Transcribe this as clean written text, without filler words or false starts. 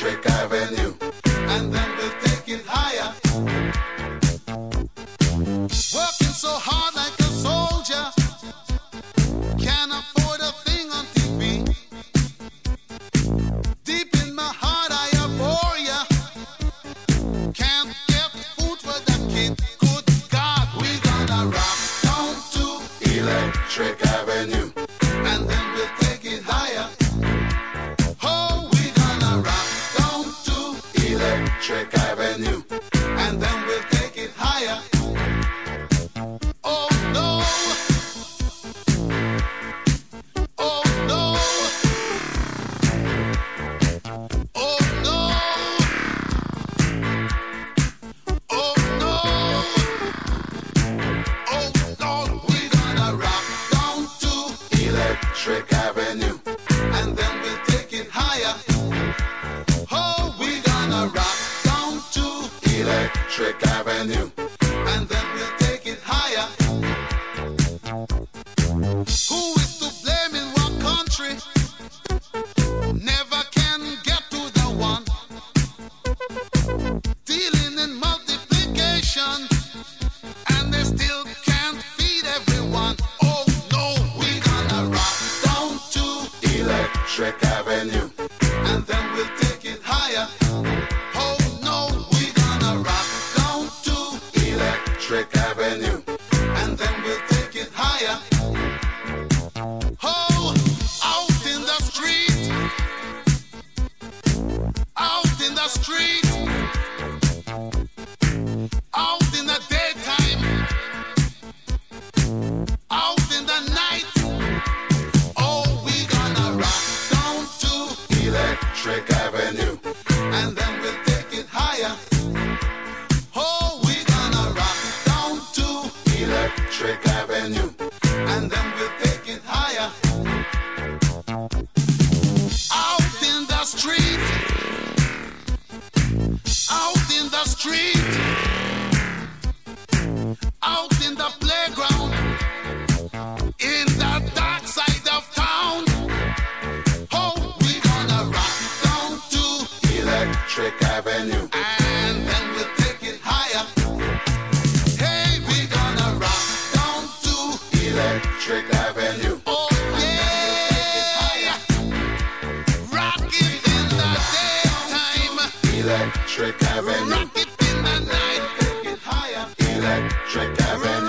Electric Avenue, and then we'll take it higher. Working so hard like a soldier, can't afford a thing on TV. Deep in my heart I abhor ya. Can't get food for the kid. Good God, we gonna rock down to Electric Avenue, and then we'll take it higher. Oh, we gonna rock down to Electric Avenue, and then we'll take it higher. Oh no, oh no, oh no, oh no, oh no, we gonna rock down to Electric Avenue, and then we'll take it higher. Oh, we gonna rock down to Electric Avenue, and then we'll take it higher. Who is to blame in what country? Never can get to the one. Dealing in multiplication, and they still can't feed everyone. Oh no, we gonna rock down to Electric Avenue, and then we'll take it higher. Oh no, we gonna rock down to Electric Avenue, and then we'll take it higher. Oh, out in the street, out in the street, out in the daytime, out in the night. Oh, we gonna rock down to Electric Avenue, and then we'll take it higher. Oh, we gonna rock down to Electric Avenue, and then we'll take it higher. Out in the street, out in the street, out in the playground, in the dark side of town. Oh, we gonna rock down to Electric Avenue, and then we'll take it higher. Hey, we gonna rock down to Electric Avenue. Oh yeah, rock it in the daytime, Electric Avenue, rock it in the night, take it higher. Electric Avenue.